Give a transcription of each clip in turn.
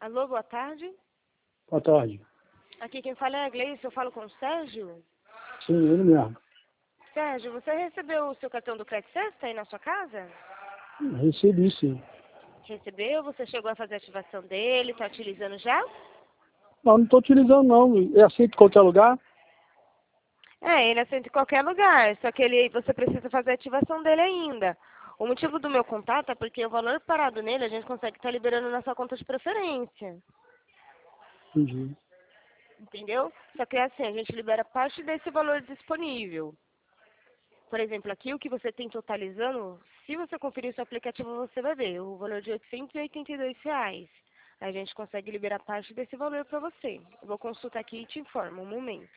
Alô, boa tarde. Boa tarde. Aqui quem fala é a Gleice, eu falo com o Sérgio. Sim, ele mesmo. Sérgio, você recebeu o seu cartão do Crédito Sexta aí na sua casa? Recebi, sim. Recebeu? Você chegou a fazer a ativação dele? Está utilizando já? Não estou utilizando, não. É aceito em qualquer lugar? É, ele aceita em qualquer lugar, só que você precisa fazer a ativação dele ainda. O motivo do meu contato é porque o valor parado nele a gente consegue estar liberando na sua conta de preferência. Entendi. Entendeu? Só que é assim, a gente libera parte desse valor disponível. Por exemplo, aqui o que você tem totalizando, se você conferir o seu aplicativo, você vai ver o valor de R$ 882. A gente consegue liberar parte desse valor para você. Eu vou consultar aqui e te informo, um momento.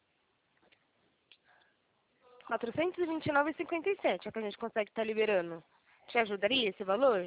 R$ 429,57 é que a gente consegue estar liberando. Te ajudaria esse valor?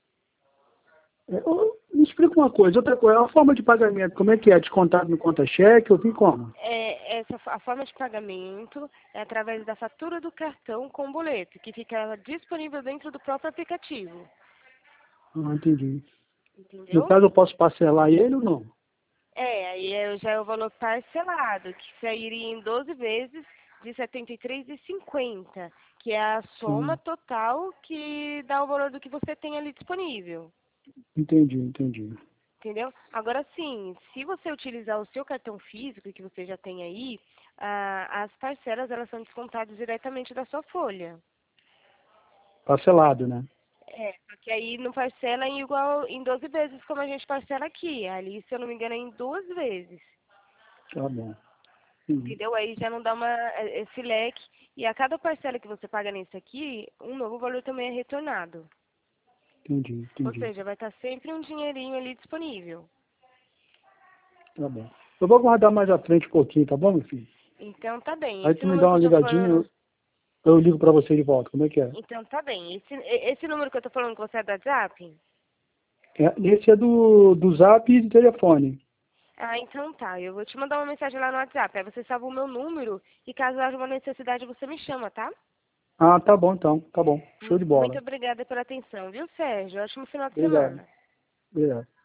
Me explica uma coisa, outra coisa, a forma de pagamento, como é que é? Descontado no conta-cheque, eu vi como? A forma de pagamento é através da fatura do cartão com boleto, que fica disponível dentro do próprio aplicativo. Ah, entendi. No Entendeu? caso, eu posso parcelar ele ou não? Aí já é o valor parcelado, que sairia em 12 vezes de R$ 73,50, que é a soma Sim, total que dá o valor do que você tem ali disponível. entendi. Entendeu? Agora sim, se você utilizar o seu cartão físico que você já tem aí, as parcelas elas são descontadas diretamente da sua folha. Parcelado, né? Só que aí não parcela em 12 vezes como a gente parcela aqui. Ali, se eu não me engano, é em 2 vezes. Tá bom. Entendi, Entendeu? Aí já não dá esse leque. E a cada parcela que você paga nesse aqui, um novo valor também é retornado. Ou entendi. seja, vai estar sempre um dinheirinho ali disponível. Tá bom. Eu vou guardar mais à frente um pouquinho, tá bom, meu filho? Então tá bem. Aí Esse tu me dá número que uma eu tô ligadinha, falando. eu ligo pra você de volta, como é que é? Então tá bem. Esse número que eu tô falando com você é do WhatsApp? Esse é do Zap e do telefone. Ah, então tá. Eu vou te mandar uma mensagem lá no WhatsApp. Aí você salva o meu número e caso haja uma necessidade você me chama, tá? Ah, tá bom então, tá bom. Show de Muito bola. obrigada pela atenção, viu, Sérgio? Ótimo final de Obrigado. semana. Obrigado.